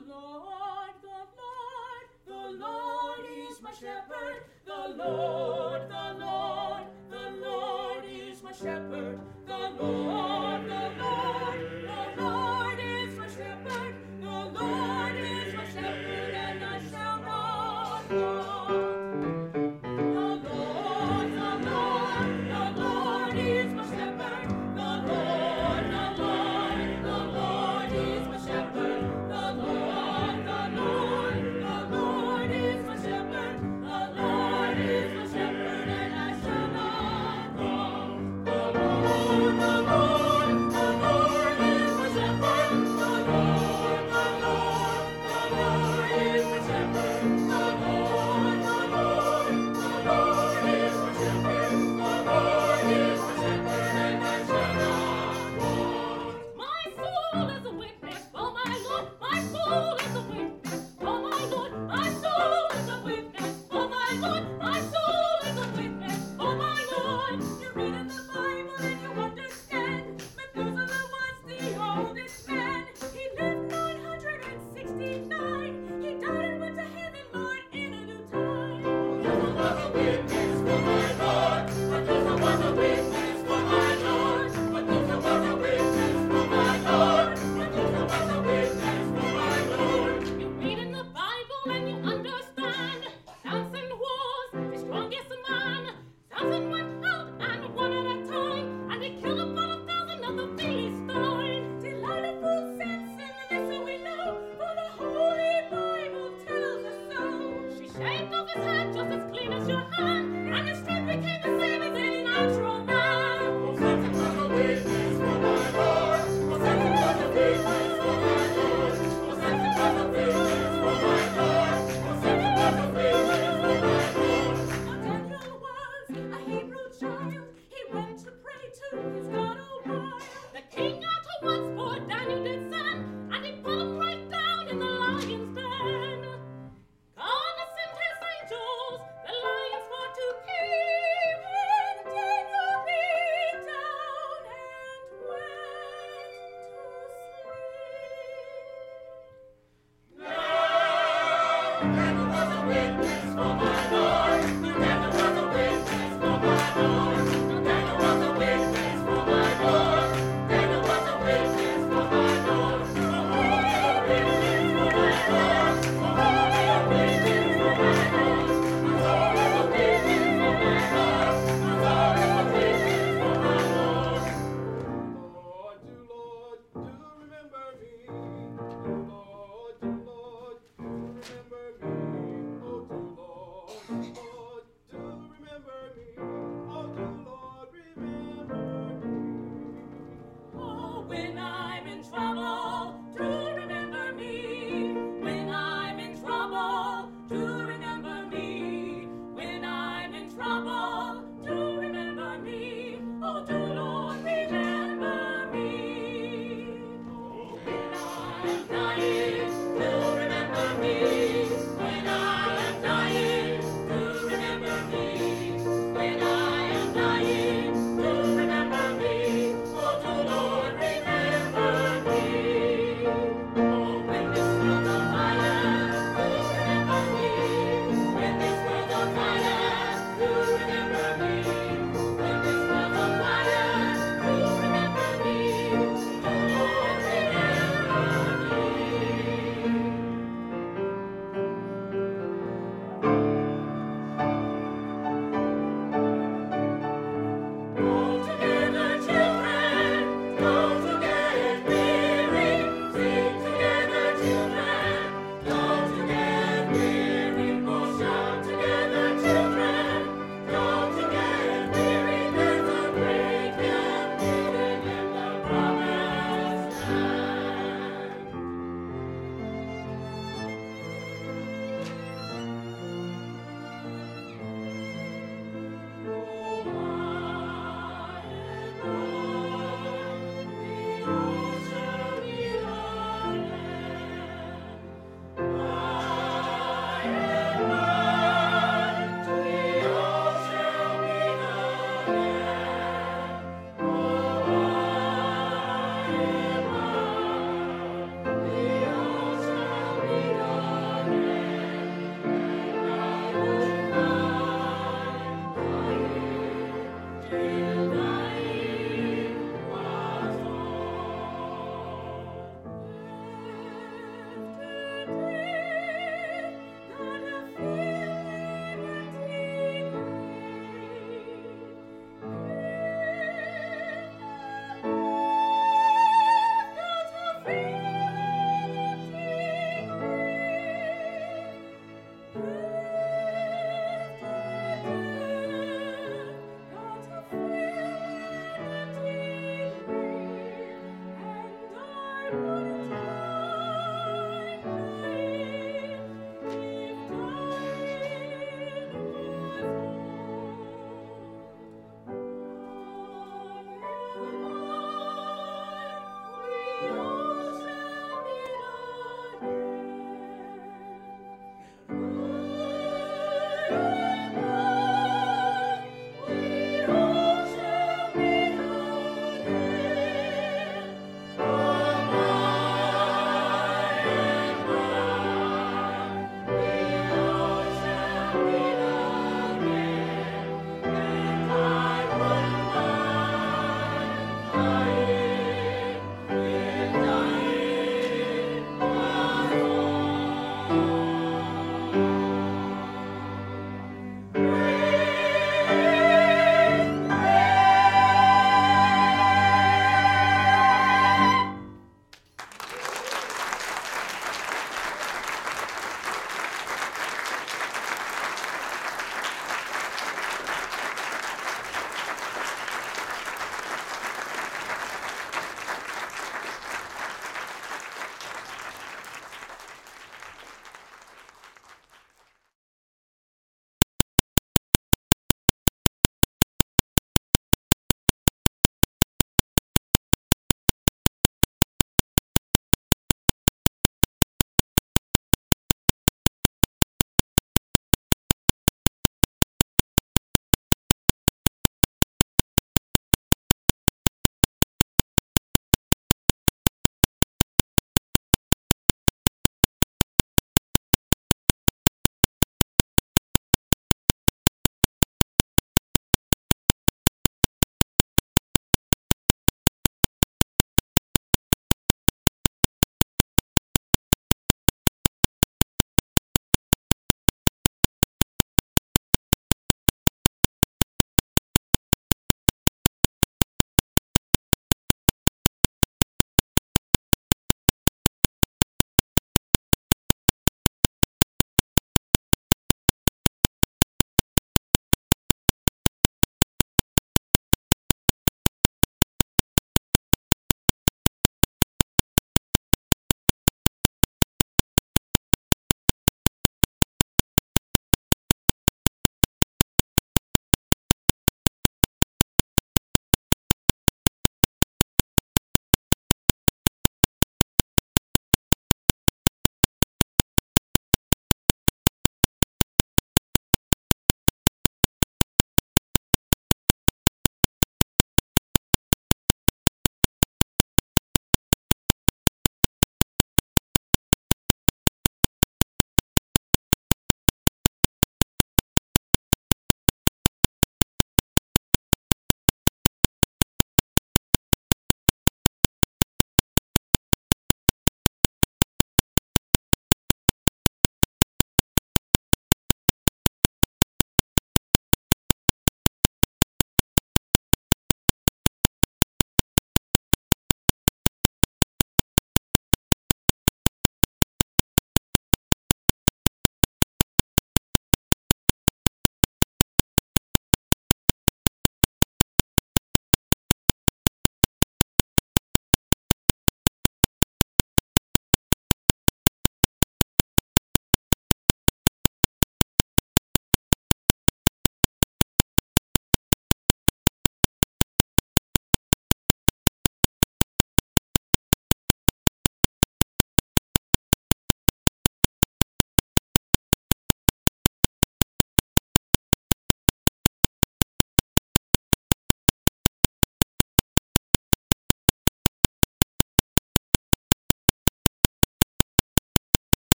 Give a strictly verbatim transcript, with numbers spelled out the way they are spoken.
Lord, the Lord, the Lord is my shepherd. The Lord, the Lord, the Lord is my shepherd. The Lord, the Lord, the Lord is my shepherd. The Lord is my shepherd, and I shall not want. The Lord, the Lord, the Lord is my shepherd. The Lord, the Lord, the Lord is my shepherd. The Lord, the Lord, the Lord is my shepherd. The Lord is my shepherd, and I shall not want. The Lord, the Lord, the Lord is my shepherd. The Lord, the Lord, the Lord is my shepherd. The Lord, the Lord, the Lord is my shepherd. The Lord is my shepherd, and I shall not want. My soul is a witness for my Lord. My soul is a witness for my Lord. My soul is a witness for my Lord. My soul is a witness for my Lord. You read in the Bible and you understand. Methuselah was the oldest man. He lived nine hundred sixty-nine. He died and went to heaven, Lord, in a new time. Methuselah was a witness for my Lord. Methuselah was a witness for my Lord. Methuselah was a witness for my Lord. Methuselah was a witness for my Lord. You read in the Bible and you understand. Samson was the strongest man. Samson went out and one at a time, and he killed about a thousand of the Philistines. Delilah fooled Samson, and this so we know, for the Holy Bible tells us so. She shaved off his head just as clean as your hand, and his strength became the same as any natural man. Oh, Samson was a witness for my Lord. Oh, Samson was a witness for my Lord. Oh, Samson was a witness for my Lord. Oh, Samson was a witness for my Lord. Daniel was a Hebrew child. He went to pray to his God a while. The king out once for Daniel did send, and he put him right down in the lion's den. God sent his angels, the lions for to keep him. Daniel lay down and went to sleep. Daniel was a witness for my